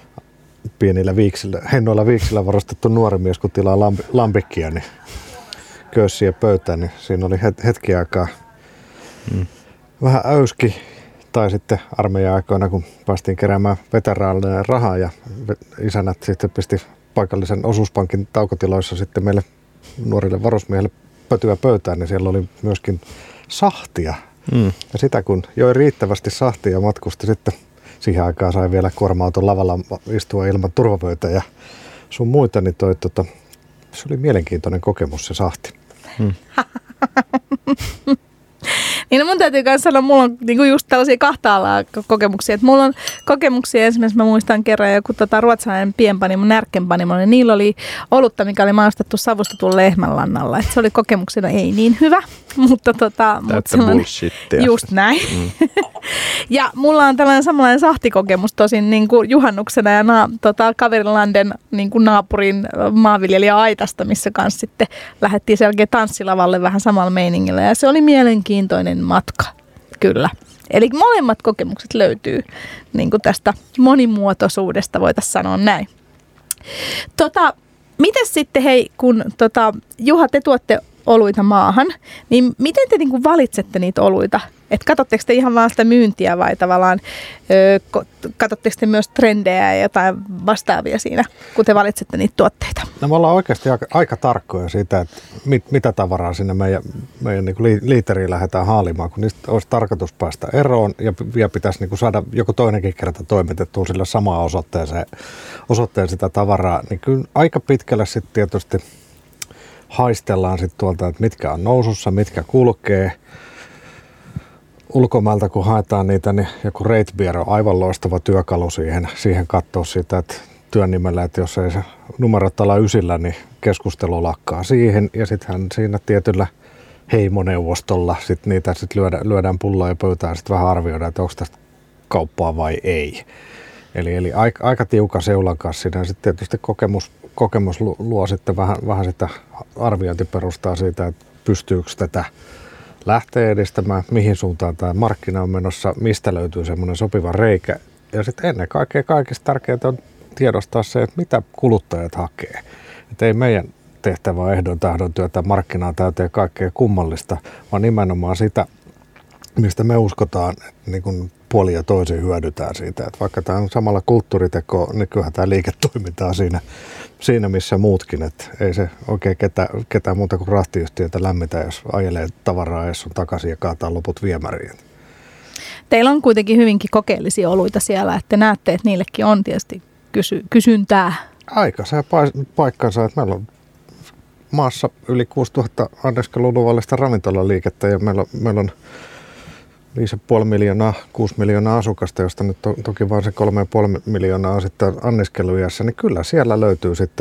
pienillä hennoilla viiksillä varustettu nuori mies, kun tilaa lampikkia, niin kössiä pöytään, niin siinä oli hetki aikaa vähän äyski. Tai sitten armeijan aikoina, kun päästiin keräämään veteraaneille rahaa ja isänät sitten pisti paikallisen osuuspankin taukotiloissa sitten meille nuorille varusmiehille pötyä pöytään, niin siellä oli myöskin sahtia. Ja sitä kun joi riittävästi sahtia ja matkusti sitten siihen aikaan sai vielä kuorma-auton lavalla istua ilman turvapöytä ja sun muita, niin se oli mielenkiintoinen kokemus se sahti. Niin mun täytyy myös sanoa, mulla on niinku just tällaisia kahta alaa kokemuksia. Et mulla on kokemuksia, esimerkiksi mä muistan kerran joku ruotsalainen pienpanimo, Närkenpanimo, niin niillä oli olutta, mikä oli maustettu savustetun lehmänlannalla. Et se oli kokemuksena ei niin hyvä, mutta just näin. Ja mulla on tällainen samanlainen sahtikokemus tosin niin kuin juhannuksena ja Kaverilanden niin kuin naapurin maanviljelijäaitasta, missä kanssa sitten lähdettiin selkeä tanssilavalle vähän samalla meiningillä ja se oli mielenkiintoinen matka, kyllä. Eli molemmat kokemukset löytyy niin kuin tästä monimuotoisuudesta, voitaisiin sanoa näin. Mites sitten hei, kun Juha, te tuotte oluita maahan, niin miten te niin kuin valitsette niitä oluita? Et katsotteko te ihan vaan sitä myyntiä vai tavallaan katsotteko te myös trendejä ja jotain vastaavia siinä, kun te valitsette niitä tuotteita? No me ollaan oikeasti aika tarkkoja siitä, että mitä tavaraa sinne meidän niin kuin liiteriin lähdetään haalimaan, kun niistä olisi tarkoitus päästä eroon ja pitäisi niin kuin saada joku toinenkin kerta toimitettua sillä samaan osoitteen sitä tavaraa, niin kyllä aika pitkälle sitten tietysti haistellaan sitten tuolta, että mitkä on nousussa, mitkä kulkee. Ulkomailta kun haetaan niitä, niin joku Rate Beer on aivan loistava työkalu siihen katsoa sitä, että työn nimellä, että jos ei se numerot ala ysillä, niin keskustelu lakkaa siihen. Ja sittenhän siinä tietyllä heimoneuvostolla sit niitä sit lyödään pulloa ja pöytään ja sitten vähän arvioidaan, että onko tästä kauppaa vai ei. Eli aika tiukan seulan kanssa siinä. Sitten tietysti kokemus luo sitten vähän sitä arviointiperustaa siitä, että pystyykö tätä lähtee edistämään, mihin suuntaan tämä markkina on menossa, mistä löytyy semmoinen sopiva reikä. Ja sitten ennen kaikkea kaikista tärkeintä on tiedostaa se, että mitä kuluttajat hakee. Että ei meidän tehtävä ole ehdon tahdon työtä markkinaa täyteen kaikkea kummallista, vaan nimenomaan sitä, mistä me uskotaan, että niin kuin puoli ja toisin hyödytään siitä. Että vaikka tämä on samalla kulttuuriteko, niin kyllähän tämä liiketoiminta on siinä missä muutkin. Että ei se oikein ketään muuta kuin rahtiyhtiötä lämmitä, jos ajelee tavaraa ja sun takaisin ja kaataa loput viemäriin. Teillä on kuitenkin hyvinkin kokeellisia oluita siellä, että näette, että niillekin on tietysti kysyntää. Aika se paikkansa, että meillä on maassa yli 6000 anniskelun luvallista ravintolaliikettä ja meillä on 5,5 miljoonaa, 6 miljoonaa asukasta, josta nyt toki vain se 3,5 miljoonaa on sitten anniskelujässä, niin kyllä siellä löytyy sitten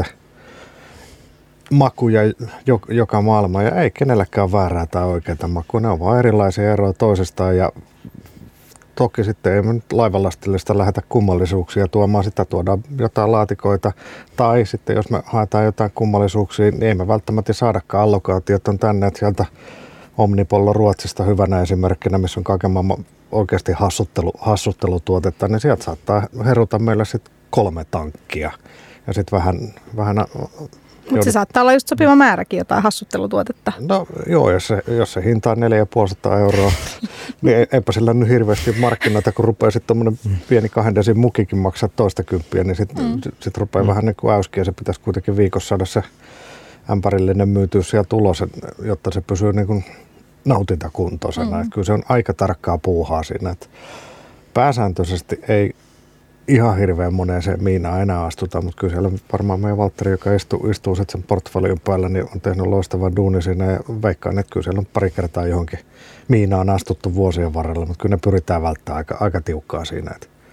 makuja joka maailma ja ei kenelläkään väärää tai oikeaa makua. Ne on vaan erilaisia eroja toisistaan ja toki sitten ei me nyt laivalastillista lähdetä kummallisuuksia tuomaan, sitä tuodaan jotain laatikoita tai sitten jos me haetaan jotain kummallisuuksia, niin ei me välttämättä saadakaan allokaatiot on tänne, että sieltä Omnipollo Ruotsista hyvänä esimerkkinä, missä on kaiken maailman oikeasti hassuttelutuotetta, niin sieltä saattaa heruta meille sitten 3 tankkia. Ja sitten vähän mutta se saattaa olla just sopiva määräkin jotain hassuttelutuotetta. No joo, jos se hinta on 450 euroa, niin eipä sillä nyt hirveästi markkinoita, kun rupeaa sitten tuommoinen pieni 2 desin mukikin maksaa 20, niin sitten rupeaa vähän niin kuin äyskiä. Se pitäisi kuitenkin viikossa saada se ämpärillinen myytyä sieltä ulos, jotta se pysyy niin kuin nautintakuntoisena. Kyllä se on aika tarkkaa puuhaa siinä. Että pääsääntöisesti ei ihan hirveän moneen se miinaa enää astuta, mutta kyllä siellä varmaan meidän Valtteri, joka istuu sen portfolion päällä, niin on tehnyt loistavan duuni siinä ja veikkaan, että kyllä siellä on pari kertaa johonkin miinaan astuttu vuosien varrella, mutta kyllä ne pyritään välttämään aika tiukkaa siinä.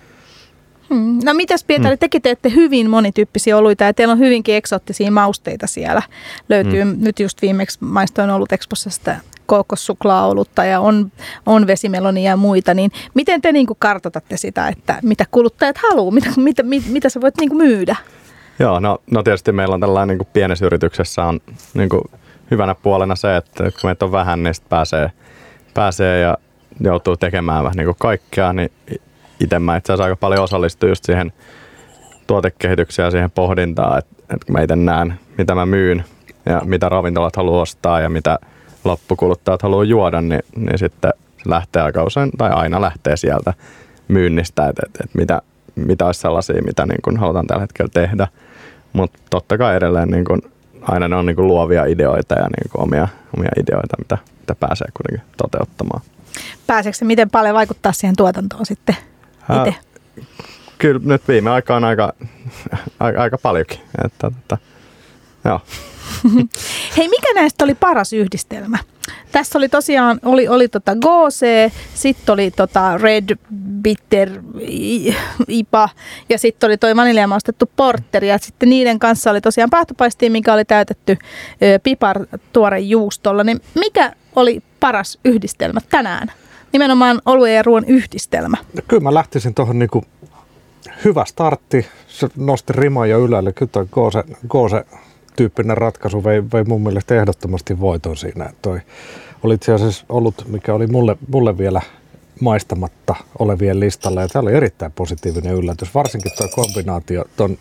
No mitäs Pietari, tekin teette hyvin monityyppisiä oluita ja teillä on hyvinkin eksoottisia mausteita siellä. Löytyy nyt just viimeksi maistoin Olut-expossa sitä kookossuklaa-olutta ja on vesimelonia ja muita, niin miten te niin kuin kartoitatte sitä, että mitä kuluttajat haluaa, mitä sä voit niin kuin myydä? Joo, no tietysti meillä on tällainen niin kuin pienessä yrityksessä on niin kuin hyvänä puolena se, että kun meitä on vähän, niin pääsee ja joutuu tekemään vähän niin kuin kaikkea, niin itse mä itse asiassa aika paljon osallistun just siihen tuotekehitykseen ja siihen pohdintaan, että kun mä itse näen, mitä mä myyn ja mitä ravintolat haluaa ostaa ja mitä loppukuluttajat haluaa juoda, niin sitten lähtee aika usein tai aina lähtee sieltä myynnistä, että mitä olisi sellaisia, mitä niin kuin halutaan tällä hetkellä tehdä. Mutta totta kai edelleen niin kuin, aina ne on niin kuin luovia ideoita ja niin kuin omia ideoita, mitä pääsee kuitenkin toteuttamaan. Pääseekö se miten paljon vaikuttaa siihen tuotantoon sitten itse? Kyllä nyt viime aikaan aika paljonkin. Joo. Hei, mikä näistä oli paras yhdistelmä? Tässä oli tosiaan oli Gose, sitten oli Red Bitter IPA ja sitten oli toi vaniljamaustettu porteri ja sitten niiden kanssa oli tosiaan paahtopaistia, mikä oli täytetty pipartuorejuustolla. Niin mikä oli paras yhdistelmä tänään? Nimenomaan oluen ja ruoan yhdistelmä. Kyllä mä lähtisin tuohon niinku hyvä startti, se nosti riman jo ylälle. Kyllä toi Gose-tyyppinen ratkaisu vei mun mielestä ehdottomasti voiton siinä. Toi oli itse asiassa ollut, mikä oli mulle vielä maistamatta olevien listalla. Ja tämä oli erittäin positiivinen yllätys. Varsinkin tuo kombinaatio ton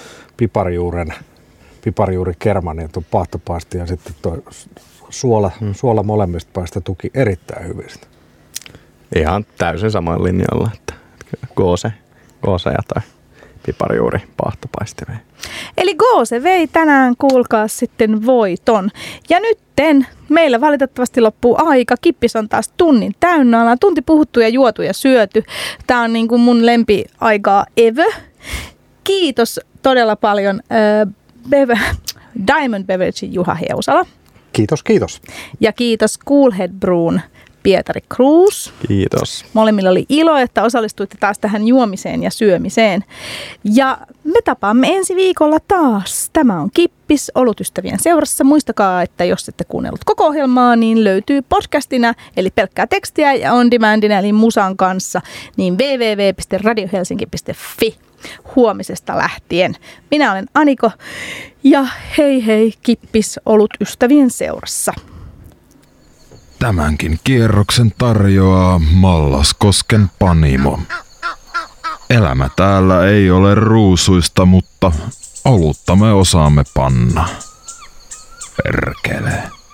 piparjuurikerman ja tuon paahtopaistin ja sitten tuo suola molemmista paista tuki erittäin hyvin sitä. Ihan täysin samoin linjalla, että Gose ja tai piparjuuri paahtopaisti vei. Eli Gose vei tänään, kuulkaa sitten voiton. Ja nytten meillä valitettavasti loppuu aika. Kippis on taas tunnin täynnä. Ollaan tunti puhuttu ja juotu ja syöty. Tää on niin kuin mun lempiaikaa ever. Kiitos todella paljon Diamond Beveragein Juha Heusala. Kiitos. Ja kiitos Coolhead Brewn Pietari Cruz. Kiitos. Molemmilla oli ilo, että osallistuitte taas tähän juomiseen ja syömiseen. Ja me tapaamme ensi viikolla taas. Tämä on Kippis olutystävien seurassa. Muistakaa, että jos ette kuunnellut koko ohjelmaa, niin löytyy podcastina, eli pelkkää tekstiä ja on demandina, eli musan kanssa, niin www.radiohelsinki.fi huomisesta lähtien. Minä olen Aniko ja hei Kippis olutystävien seurassa. Tämänkin kierroksen tarjoaa Mallaskosken Panimo. Elämä täällä ei ole ruusuista, mutta olutta me osaamme panna. Perkele.